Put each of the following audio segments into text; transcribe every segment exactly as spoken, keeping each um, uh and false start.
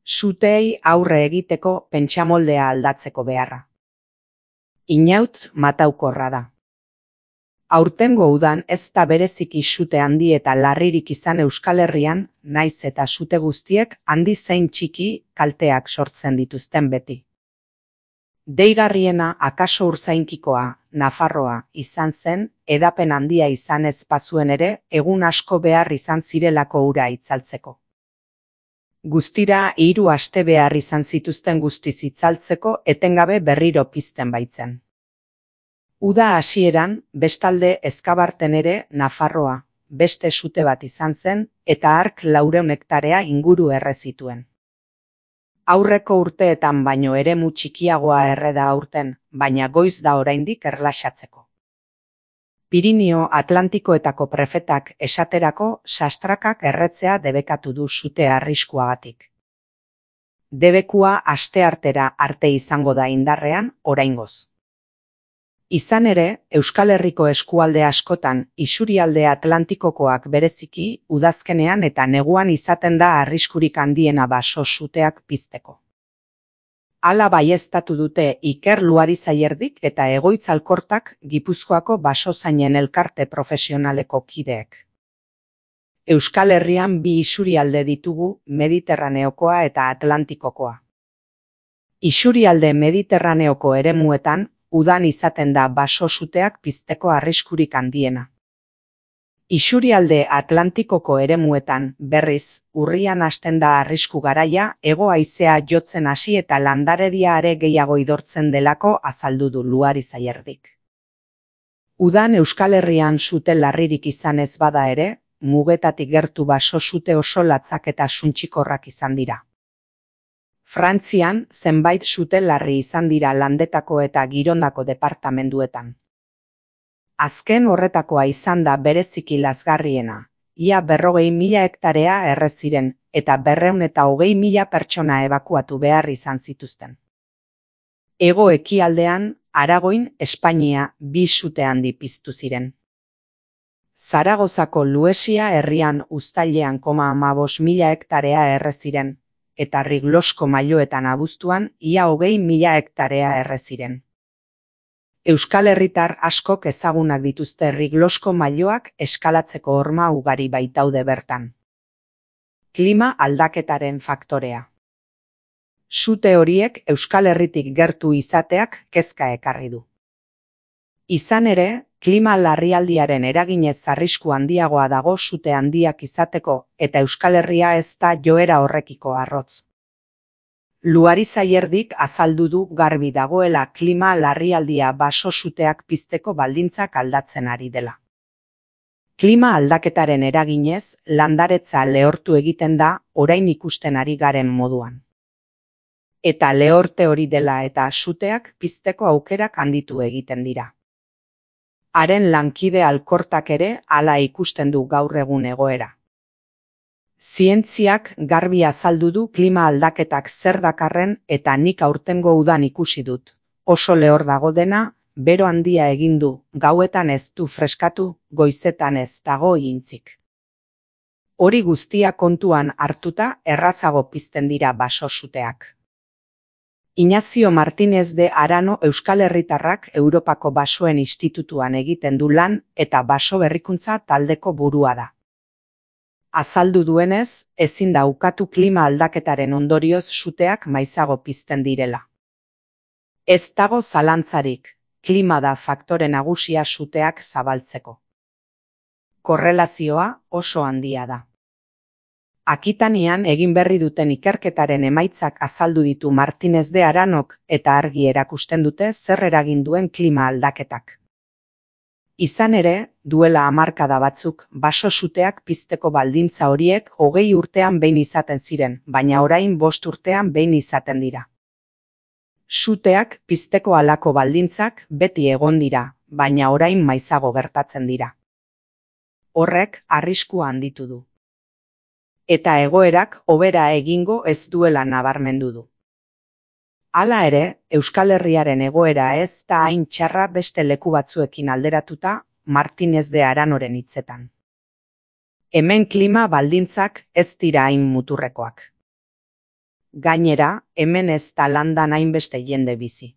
Suteei aurre egiteko pentsamoldea aldatzeko beharra. Inaut mataukorra da. Aurtengo udan ez da bereziki sute handi eta larririk izan Euskal Herrian, naiz eta sute guztiek handi zein txiki kalteak sortzen dituzten beti. Deigarriena akaso Urzainkikoa, Nafarroa, izan zen, edapen handia izan ez bazuen ere, egun asko behar izan zirelako ura itzaltzeko. Guztira hiru aste behar izan zituzten guztiz itzaltzeko etengabe berriro pizten baitzen. Uda hasieran, bestalde Ezkabarten ere, Nafarroa, beste sute bat izan zen, eta hark laurehun hektarea inguru erre zituen. Aurreko urteetan baino eremu txikiagoa erre da aurten, baina goiz da oraindik erlaxatzeko. Pirinio Atlantikoetako prefetak esaterako sastrakak erretzea debekatu du sute arriskuagatik. Debekua asteartera arte izango da indarrean oraingoz. Izan ere, Euskal Herriko eskualde askotan isurialde Atlantikokoak bereziki udazkenean eta neguan izaten da arriskurik handiena baso suteak pizteko. Hala baieztatu dute Iker Luarizayerdik eta Egoitz Alkortak Gipuzkoako basozainen elkarte profesionaleko kideek. Euskal Herrian bi isurialde ditugu, Mediterraneokoa eta Atlantikokoa. Isurialde Mediterraneoko eremuetan, udan izaten da baso suteak pizteko arriskurik handiena. Isurialde Atlantikoko eremuetan, berriz, urrian hasten da arrisku garaia, hego haizea jotzen hasi eta landaredia are gehiago idortzen delako azaldu du Luarizayerdik. Udan Euskal Herrian sute larririk izan ez bada ere, mugetatik gertu baso sute oso latzak eta suntsikorrak izan dira. Frantzian zenbait sute larri izan dira Landetako eta Girondako departamenduetan. Azken horretakoa izan da bereziki lazgarriena, ia berrogei mila hektarea erre ziren eta berrehun eta hogei mila pertsona ebakuatu behar izan zituzten. Hego ekialdean, Aragoin, Espainia bi sute handi piztu ziren. Zaragozako Luesia herrian uztailean koma hamabost mila hektarea erre ziren, eta Riglosko mailoetan abuztuan ia hogei mila hektarea erre ziren. Euskal Herritar askok ezagunak dituzte Riglosko mailoak eskalatzeko horma ugari baitaude bertan. Klima aldaketaren faktorea. Sute horiek Euskal Herritik gertu izateak kezka ekarri du. Izan ere, klima larrialdiaren eraginez arrisku handiagoa dago sute handiak izateko eta Euskal Herria ez da joera horrekiko arrotz. Luarizayerdik azaldu du garbi dagoela klima larrialdia baso suteak pizteko baldintzak aldatzen ari dela. Klima aldaketaren eraginez, landaretza lehortu egiten da orain ikusten ari garen moduan. Eta lehorte hori dela eta suteak pizteko aukerak handitu egiten dira. Haren lankide Alkortak ere hala ikusten du gaur egun egoera. Zientziak garbi azaldu du klima aldaketak zer dakarren eta nik aurtengo udan ikusi dut. Oso lehor dago dena, bero handia egin du, gauetan ez du freskatu, goizetan ez dago intzik. Hori guztia kontuan hartuta errazago pizten dira baso suteak. Ignacio Martínez de Arano Euskal Herritarrak Europako Basoen Institutuan egiten du lan eta baso berrikuntza taldeko burua da. Azaldu duenez, ezin da ukatu klima aldaketaren ondorioz suteak maizago pizten direla. Ez dago zalantzarik, klima da faktore nagusia suteak zabaltzeko. Korrelazioa oso handia da. Akitanian egin berri duten ikerketaren emaitzak azaldu ditu Martínez de Aranok eta argi erakusten dute zer eragin duen klima aldaketak. Izan ere, duela hamarkada batzuk, baso suteak pizteko baldintza horiek hogei urtean behin izaten ziren, baina orain bost urtean behin izaten dira. Suteak pizteko halako baldintzak beti egon dira, baina orain maizago gertatzen dira. Horrek arriskua handitu du. Eta egoerak hobera egingo ez duela nabarmendu du. Hala ere, Euskal Herriaren egoera ez da hain txarra beste leku batzuekin alderatuta, Martínez de Aranoren hitzetan. Hemen klima baldintzak ez dira hain muturrekoak. Gainera, hemen ez da landan hainbeste jende bizi.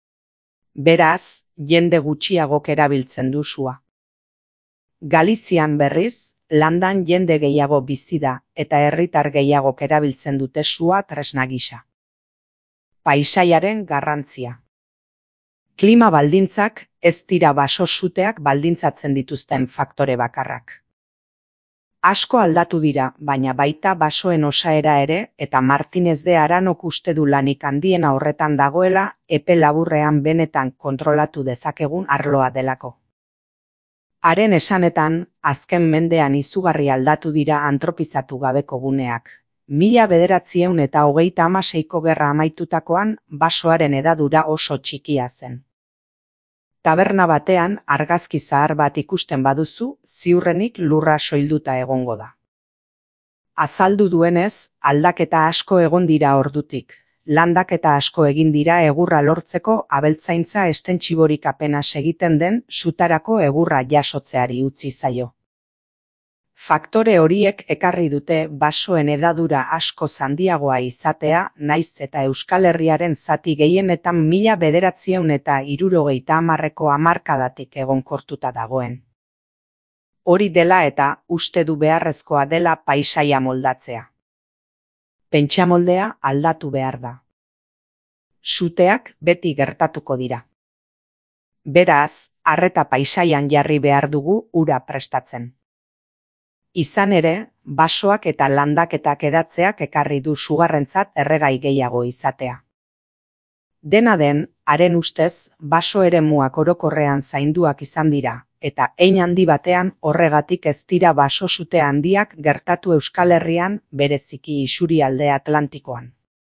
Beraz, jende gutxiagok erabiltzen du sua. Galizian berriz, landan jende gehiago bizi da eta herritar gehiagok erabiltzen dute sua tresna gisa. Paisaiaren garrantzia. Klima baldintzak ez dira baso-suteak baldintzatzen dituzten faktore bakarrak. Asko aldatu dira, baina baita basoen osaera ere eta Martinez de Aranok uste du lanik handiena horretan dagoela epe laburrean benetan kontrolatu dezakegun arloa delako. Haren esanetan, azken mendean izugarri aldatu dira antropizatu gabeko guneak. Mila bederatziehun eta hogeita hamaseiko gerra amaitutakoan basoaren edadura oso txikia zen. Taberna batean argazki zahar bat ikusten baduzu, ziurrenik lurra soilduta egongo da. Azaldu duenez, aldaketa asko egon dira ordutik. Landaketa asko egin dira egurra lortzeko abeltzaintza estentsiborik apenas egiten den sutarako egurra jasotzeari utzi zaio. Faktore horiek ekarri dute basoen edadura asko handiagoa izatea, naiz eta Euskal Herriaren zati gehienetan mila bederatziehun eta hirurogeita hamarreko hamarkadatik egonkortuta dagoen. Hori dela eta uste du beharrezkoa dela paisaia moldatzea. Pentsamoldea aldatu behar da. Suteak beti gertatuko dira. Beraz, arreta paisaian jarri behar dugu ura prestatzen. Izan ere, basoak eta landaketak edatzeak ekarri du sugarrentzat erregai gehiago izatea. Dena den, haren ustez, baso eremuak orokorrean zainduak izan dira, eta hein handi batean horregatik ez dira baso sute handiak gertatu Euskal Herrian bereziki isurialde Atlantikoan.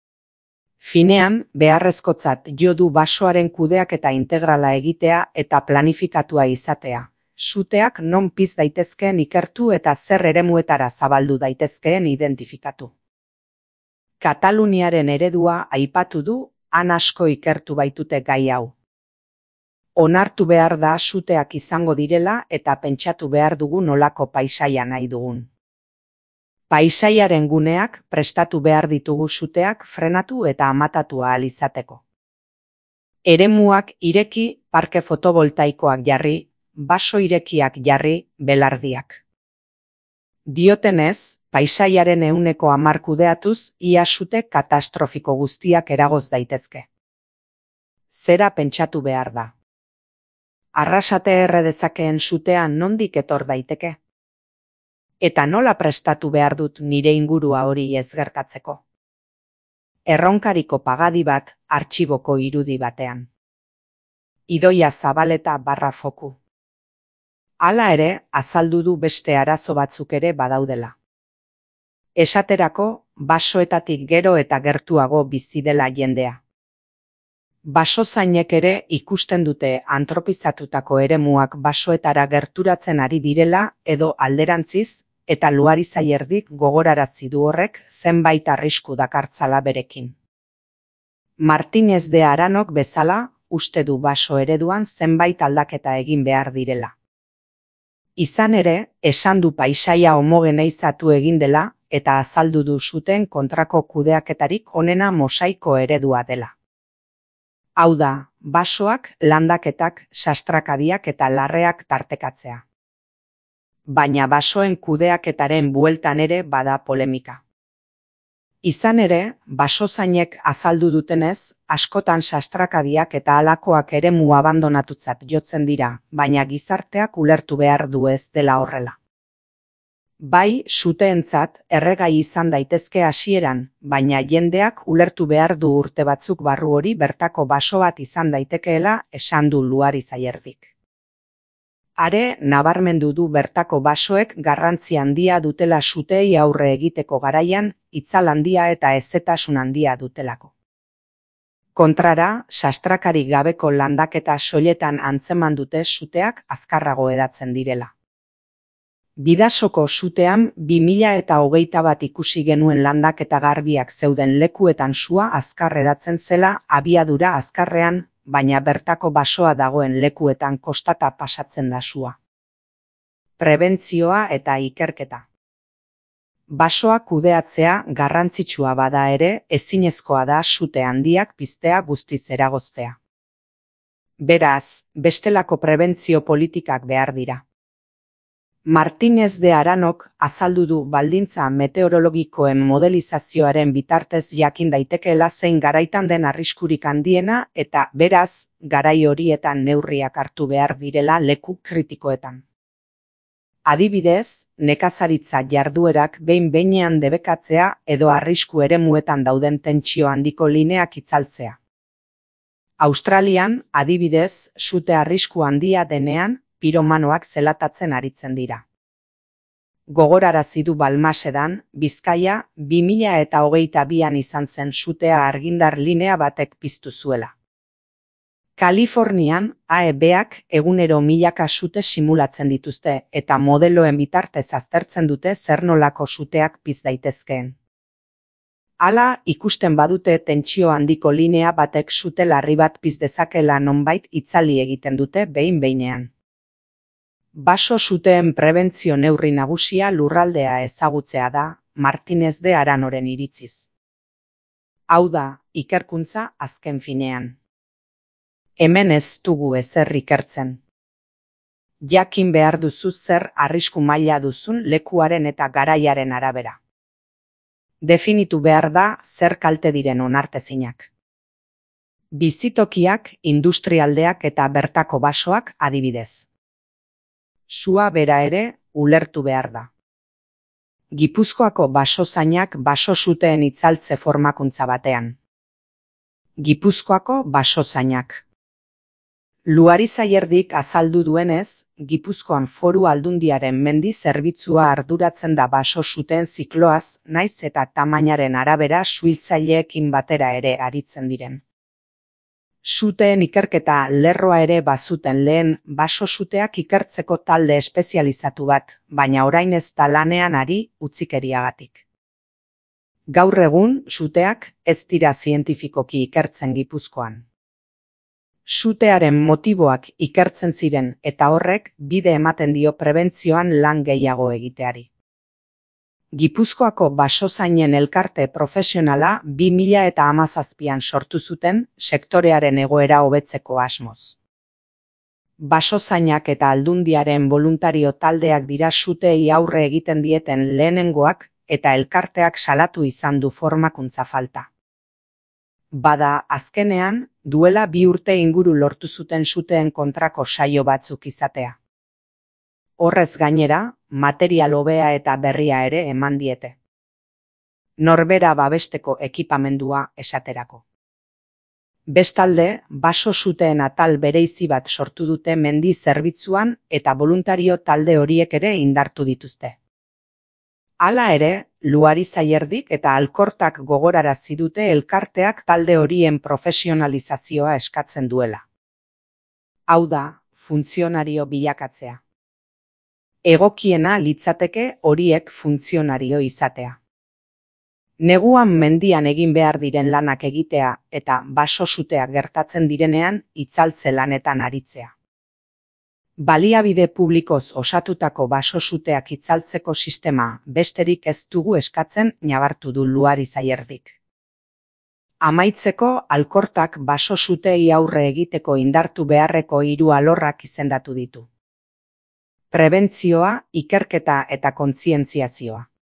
Finean, beharrezkotzat jo du basoaren kudeaketa integrala egitea eta planifikatua izatea. Suteak non piz daitezkeen ikertu eta zer eremuetara zabaldu daitezkeen identifikatu. Kataluniaren eredua aipatu du, han asko ikertu baitute gai hau. Onartu behar da suteak izango direla eta pentsatu behar dugu nolako paisaia nahi dugun. Paisaiaren guneak prestatu behar ditugu suteak frenatu eta amatatu ahal izateko. Eremuak ireki, parke fotovoltaikoak jarri, baso irekiak jarri, belardiak. Diotenez, paisaiaren ehuneko hamar kudeatuz, ia sute katastrofiko guztiak eragoz daitezke. Zera pentsatu behar da. Arrasate erre dezakeen sutean nondik etor daiteke? Eta nola prestatu behar dut nire ingurua hori ez gertatzeko? Erronkariko pagadi bat artxiboko irudi batean. Idoia Zabaleta barra foku. Hala ere, azaldu du beste arazo batzuk ere badaudela. Esaterako, basoetatik gero eta gertuago bizi dela jendea. Basozainek ere ikusten dute antropizatutako eremuak basoetara gerturatzen ari direla edo alderantziz, eta Luarizayerdik gogorarazi du horrek zenbait arrisku dakartzala berekin. Martinez de Aranok bezala, uste du baso ereduan zenbait aldaketa egin behar direla. Izan ere, esan du paisaia homogeneizatu egin dela eta azaldu du zuten kontrako kudeaketarik onena mosaiko eredua dela. Hau da, basoak, landaketak, sastrakadiak eta larreak tartekatzea. Baina basoen kudeaketaren bueltan ere bada polemika. Izan ere, basozainek azaldu dutenez, askotan sastrakadiak eta halakoak eremu abandonatutzat jotzen dira, baina gizarteak ulertu behar du ez dela horrela. Bai, suteentzat erregai izan daitezke hasieran, baina jendeak ulertu behar du urte batzuk barru hori bertako baso bat izan daitekeela esan du Luarizayerdik. Are, nabarmendu du bertako basoek garrantzi handia dutela suteei aurre egiteko garaian, itzal handia eta hezetasun handia dutelako. Kontrara, sastrakari gabeko landaketa soiletan antzeman dute suteak azkarrago edatzen direla. Bidasoko sutean bi mila eta hogeita bat ikusi genuen landaketa garbiak zeuden lekuetan sua azkar edatzen zela abiadura azkarrean, baina bertako basoa dagoen lekuetan kostata pasatzen da sua. Prebentzioa eta ikerketa. Basoa kudeatzea garrantzitsua bada ere, ezinezkoa da sute handiak piztea guztiz eragoztea. Beraz, bestelako prebentzio politikak behar dira. Martínez de Aranok azaldu du baldintza meteorologikoen modelizazioaren bitartez jakin daitekeela zein garaitan den arriskurik handiena eta, beraz, garai horietan neurriak hartu behar direla leku kritikoetan. Adibidez, nekazaritza jarduerak behin-behinean debekatzea edo arrisku eremuetan dauden tentsio handiko lineak itzaltzea. Australian, adibidez, sute arrisku handia denean, piromanoak zelatatzen aritzen dira. Gogorarazi du Balmasedan, Bizkaia, bi mila eta hogeita bian izan zen sutea argindar linea batek piztu zuela. Kalifornian, A E Bak egunero milaka sute simulatzen dituzte eta modeloen bitartez aztertzen dute zer nolako suteak piz daitezkeen. Hala, ikusten badute tentsio handiko linea batek sute larri bat piz dezakela nonbait itzali egiten dute behin-behinean. Baso suteen prebentzio neurri nagusia lurraldea ezagutzea da, Martínez de Aranoren iritziz. Hau da, ikerkuntza azken finean. Hemen ez dugu ezer ikertzen. Jakin behar duzu zer arrisku maila duzun lekuaren eta garaiaren arabera. Definitu behar da zer kalte diren onartezinak. Bizitokiak, industrialdeak eta bertako basoak adibidez. Sua bera ere ulertu behar da. Gipuzkoako basozainak baso suteen itzaltze formakuntza batean. Gipuzkoako basozainak. Luari Zayerdik azaldu duenez, Gipuzkoan Foru Aldundiaren mendi zerbitzua arduratzen da baso suteen zikloaz, naiz eta tamainaren arabera suhiltzaileekin batera ere aritzen diren. Suteen ikerketa lerroa ere bazuten lehen baso suteak ikertzeko talde espezializatu bat, baina orain ez da lanean ari utzikeriagatik. Gaur egun, suteak ez dira zientifikoki ikertzen Gipuzkoan. Sutearen motiboak ikertzen ziren eta horrek bide ematen dio prebentzioan lan gehiago egiteari. Gipuzkoako basozainen elkarte profesionala bi mila eta hamazazpian sortu zuten sektorearen egoera hobetzeko asmoz. Basozainak eta aldundiaren boluntario taldeak dira suteei aurre egiten dieten lehenengoak eta elkarteak salatu izan du formakuntza falta. Bada, azkenean, duela bi urte inguru lortu zuten suteen kontrako saio batzuk izatea. Horrez gainera, material hobea eta berria ere eman diete. Norbera babesteko ekipamendua esaterako. Bestalde, baso suteen atal bereizi bat sortu dute mendi zerbitzuan eta boluntario talde horiek ere indartu dituzte. Hala ere, Luari Zayerdik eta Alkortak gogorarazi dute elkarteak talde horien profesionalizazioa eskatzen duela. Hau da, funtzionario bilakatzea. Egokiena litzateke horiek funtzionario izatea. Neguan mendian egin behar diren lanak egitea eta baso suteak gertatzen direnean itzaltze lanetan aritzea. Baliabide publikoz osatutako baso suteak itzaltzeko sistema besterik ez dugu eskatzen nabartu du Luari Zayerdik. Amaitzeko, Alkortak baso suteei aurre egiteko indartu beharreko hiru alorrak izendatu ditu. Prebentzioa, ikerketa eta kontzientziazioa.